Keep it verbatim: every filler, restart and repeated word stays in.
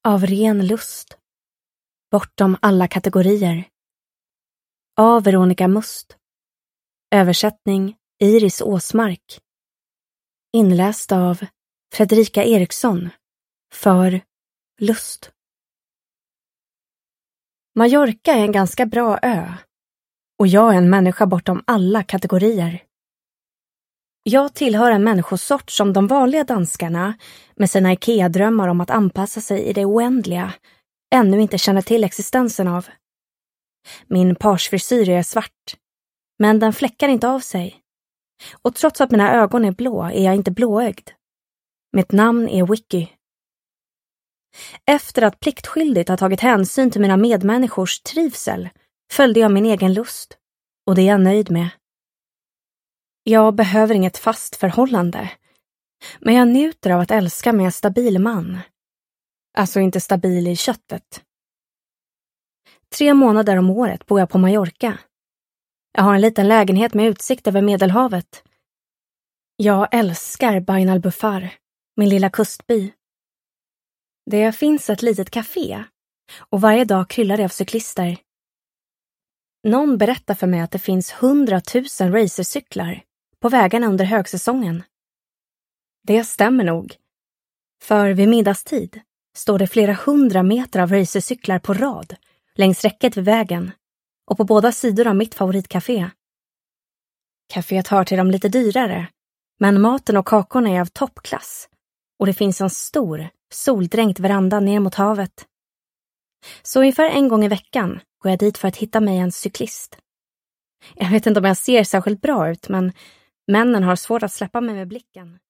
Av ren lust. Bortom alla kategorier. Av Veronica Must. Översättning Iris Åsmark. Inläst av Fredrika Eriksson. För lust. Mallorca är en ganska bra ö. Och jag är en människa bortom alla kategorier. Jag tillhör en människosort som de vanliga danskarna med sina Ikea-drömmar om att anpassa sig i det oändliga ännu inte känner till existensen av. Min parsfrisyr är svart, men den fläckar inte av sig. Och trots att mina ögon är blå är jag inte blåögd. Mitt namn är Wiki. Efter att pliktskyldigt ha tagit hänsyn till mina medmänniskors trivsel följde jag min egen lust, och det är jag nöjd med. Jag behöver inget fast förhållande, men jag njuter av att älska med en stabil man. Alltså inte stabil i köttet. Tre månader om året bor jag på Mallorca. Jag har en liten lägenhet med utsikt över Medelhavet. Jag älskar Bain al-Bufar, min lilla kustby. Det finns ett litet café, och varje dag kryllar det av cyklister. Någon berättar för mig att det finns hundratusen racercyklar på vägarna under högsäsongen. Det stämmer nog. För vid middagstid står det flera hundra meter av racercyklar på rad längs räcket vid vägen och på båda sidor av mitt favoritcafé. Caféet hör till de lite dyrare, men maten och kakorna är av toppklass och det finns en stor, soldränkt veranda ner mot havet. Så ungefär en gång i veckan går jag dit för att hitta mig en cyklist. Jag vet inte om jag ser särskilt bra ut, men männen har svårt att släppa mig med blicken.